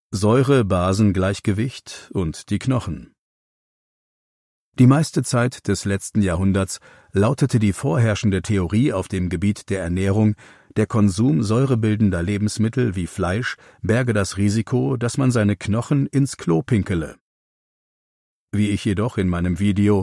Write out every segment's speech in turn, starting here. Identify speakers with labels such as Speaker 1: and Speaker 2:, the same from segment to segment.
Speaker 1: Säure-Basen-Gleichgewicht und die Knochen. Die meiste Zeit des letzten Jahrhunderts lautete die vorherrschende Theorie auf dem Gebiet der Ernährung, der Konsum säurebildender Lebensmittel wie Fleisch berge das Risiko, dass man seine Knochen ins Klo pinkele. Wie ich jedoch in meinem Video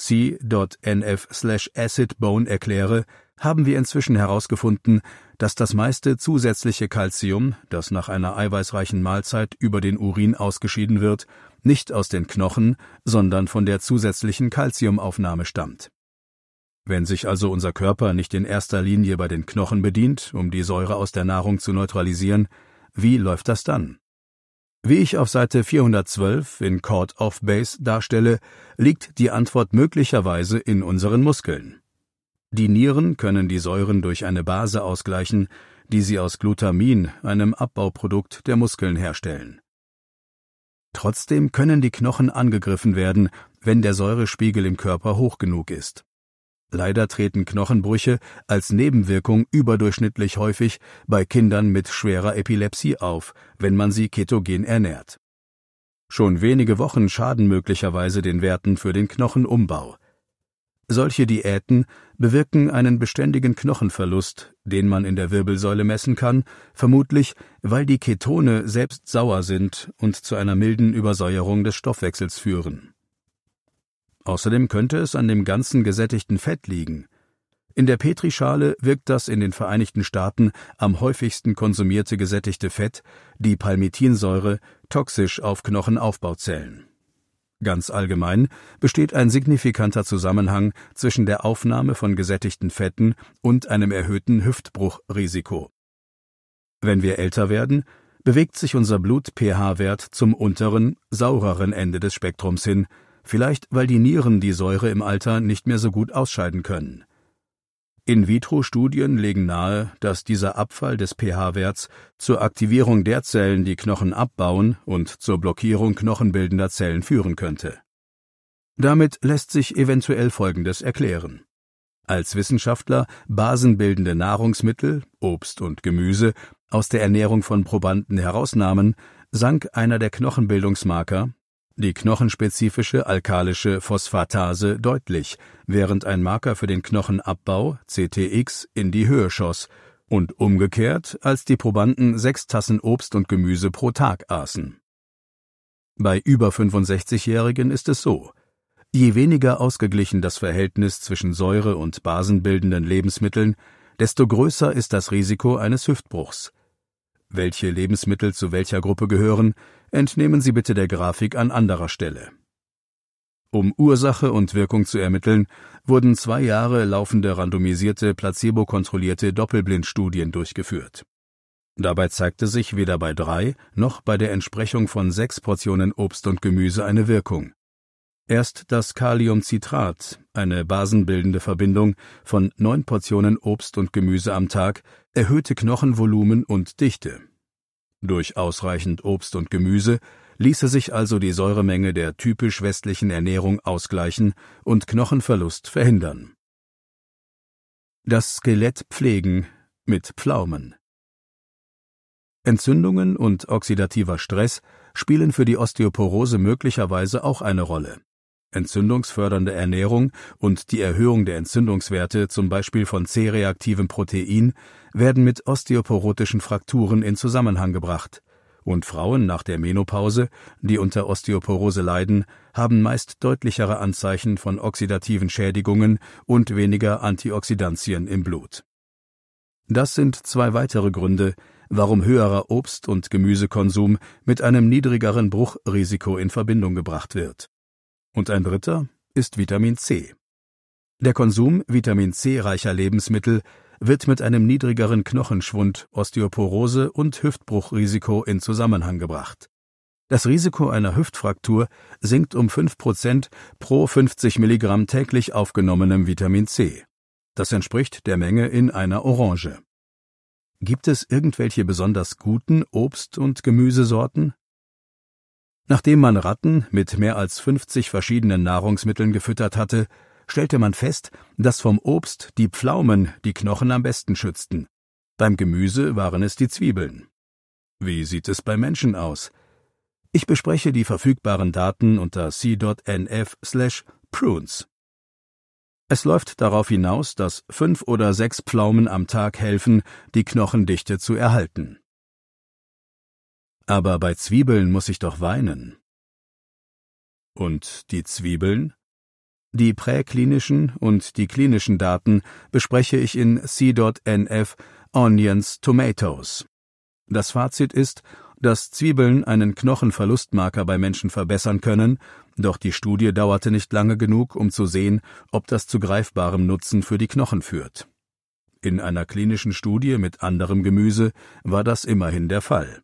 Speaker 1: c.nf/acidbone erkläre, haben wir inzwischen herausgefunden, dass das meiste zusätzliche Calcium, das nach einer eiweißreichen Mahlzeit über den Urin ausgeschieden wird, nicht aus den Knochen, sondern von der zusätzlichen Calciumaufnahme stammt. Wenn sich also unser Körper nicht in erster Linie bei den Knochen bedient, um die Säure aus der Nahrung zu neutralisieren, wie läuft das dann? Wie ich auf Seite 412 in Court of Base darstelle, liegt die Antwort möglicherweise in unseren Muskeln. Die Nieren können die Säuren durch eine Base ausgleichen, die sie aus Glutamin, einem Abbauprodukt der Muskeln, herstellen. Trotzdem können die Knochen angegriffen werden, wenn der Säurespiegel im Körper hoch genug ist. Leider treten Knochenbrüche als Nebenwirkung überdurchschnittlich häufig bei Kindern mit schwerer Epilepsie auf, wenn man sie ketogen ernährt. Schon wenige Wochen schaden möglicherweise den Werten für den Knochenumbau. Solche Diäten bewirken einen beständigen Knochenverlust, den man in der Wirbelsäule messen kann, vermutlich weil die Ketone selbst sauer sind und zu einer milden Übersäuerung des Stoffwechsels führen. Außerdem könnte es an dem ganzen gesättigten Fett liegen. In der Petrischale wirkt das in den Vereinigten Staaten am häufigsten konsumierte gesättigte Fett, die Palmitinsäure, toxisch auf Knochenaufbauzellen. Ganz allgemein besteht ein signifikanter Zusammenhang zwischen der Aufnahme von gesättigten Fetten und einem erhöhten Hüftbruchrisiko. Wenn wir älter werden, bewegt sich unser Blut-pH-Wert zum unteren, saureren Ende des Spektrums hin, vielleicht weil die Nieren die Säure im Alter nicht mehr so gut ausscheiden können. In-vitro-Studien legen nahe, dass dieser Abfall des pH-Werts zur Aktivierung der Zellen, die Knochen abbauen, und zur Blockierung knochenbildender Zellen führen könnte. Damit lässt sich eventuell Folgendes erklären. Als Wissenschaftler basenbildende Nahrungsmittel, Obst und Gemüse, aus der Ernährung von Probanden herausnahmen, sank einer der Knochenbildungsmarker, die knochenspezifische alkalische Phosphatase, deutlich, während ein Marker für den Knochenabbau, CTX, in die Höhe schoss und umgekehrt, als die Probanden 6 Tassen Obst und Gemüse pro Tag aßen. Bei über 65-Jährigen ist es so: Je weniger ausgeglichen das Verhältnis zwischen säure- und basenbildenden Lebensmitteln, desto größer ist das Risiko eines Hüftbruchs. Welche Lebensmittel zu welcher Gruppe gehören, entnehmen Sie bitte der Grafik an anderer Stelle. Um Ursache und Wirkung zu ermitteln, wurden 2 Jahre laufende randomisierte, placebo-kontrollierte Doppelblindstudien durchgeführt. Dabei zeigte sich weder bei 3 noch bei der Entsprechung von 6 Portionen Obst und Gemüse eine Wirkung. Erst das Kaliumcitrat, eine basenbildende Verbindung von 9 Portionen Obst und Gemüse am Tag, erhöhte Knochenvolumen und Dichte. Durch ausreichend Obst und Gemüse ließe sich also die Säuremenge der typisch westlichen Ernährung ausgleichen und Knochenverlust verhindern. Das Skelett pflegen mit Pflaumen. Entzündungen und oxidativer Stress spielen für die Osteoporose möglicherweise auch eine Rolle. Entzündungsfördernde Ernährung und die Erhöhung der Entzündungswerte, zum Beispiel von C-reaktivem Protein, werden mit osteoporotischen Frakturen in Zusammenhang gebracht, und Frauen nach der Menopause, die unter Osteoporose leiden, haben meist deutlichere Anzeichen von oxidativen Schädigungen und weniger Antioxidantien im Blut. Das sind 2 weitere Gründe, warum höherer Obst- und Gemüsekonsum mit einem niedrigeren Bruchrisiko in Verbindung gebracht wird. Und ein dritter ist Vitamin C. Der Konsum Vitamin C-reicher Lebensmittel wird mit einem niedrigeren Knochenschwund, Osteoporose und Hüftbruchrisiko in Zusammenhang gebracht. Das Risiko einer Hüftfraktur sinkt um 5% pro 50 Milligramm täglich aufgenommenem Vitamin C. Das entspricht der Menge in einer Orange. Gibt es irgendwelche besonders guten Obst- und Gemüsesorten? Nachdem man Ratten mit mehr als 50 verschiedenen Nahrungsmitteln gefüttert hatte, stellte man fest, dass vom Obst die Pflaumen die Knochen am besten schützten. Beim Gemüse waren es die Zwiebeln. Wie sieht es bei Menschen aus? Ich bespreche die verfügbaren Daten unter c.nf/prunes. Es läuft darauf hinaus, dass 5 oder 6 Pflaumen am Tag helfen, die Knochendichte zu erhalten. Aber bei Zwiebeln muss ich doch weinen. Und die Zwiebeln? Die präklinischen und die klinischen Daten bespreche ich in c.nf Onions Tomatoes. Das Fazit ist, dass Zwiebeln einen Knochenverlustmarker bei Menschen verbessern können, doch die Studie dauerte nicht lange genug, um zu sehen, ob das zu greifbarem Nutzen für die Knochen führt. In einer klinischen Studie mit anderem Gemüse war das immerhin der Fall.